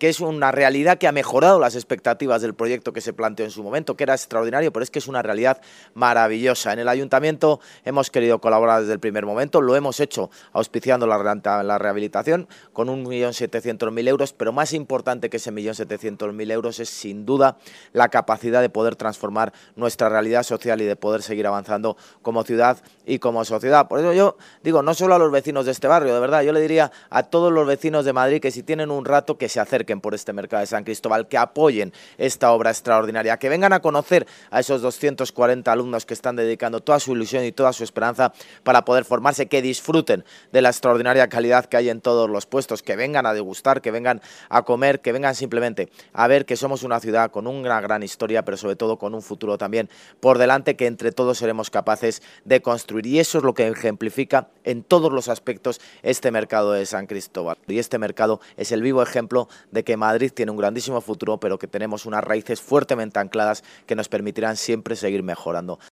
que es una realidad que ha mejorado las expectativas del proyecto que se planteó en su momento, que era extraordinario, pero es que es una realidad maravillosa. En el Ayuntamiento hemos querido colaborar desde el primer momento, lo hemos hecho auspiciando la rehabilitación con 1.700.000 euros, pero más importante que ese 1.700.000 euros es sin duda la capacidad de poder transformar nuestra realidad social y de poder seguir avanzando como ciudad y como sociedad. Por eso yo digo, no solo a los vecinos de este barrio, de verdad, yo le diría a todos los vecinos de Madrid que si tienen un rato que se acerquen por este mercado de San Cristóbal, que apoyen esta obra extraordinaria, que vengan a conocer a esos 240 alumnos que están dedicando toda su ilusión y toda su esperanza para poder formarse, que disfruten de la extraordinaria calidad que hay en todos los puestos, que vengan a degustar, que vengan a comer, que vengan simplemente a ver que somos una ciudad con una gran historia, pero sobre todo con un futuro también por delante que entre todos seremos capaces de construir. Y eso es lo que ejemplifica en todos los aspectos este mercado de San Cristóbal. Y este mercado es el vivo ejemplo de que Madrid tiene un grandísimo futuro, pero que tenemos unas raíces fuertemente ancladas que nos permitirán siempre seguir mejorando.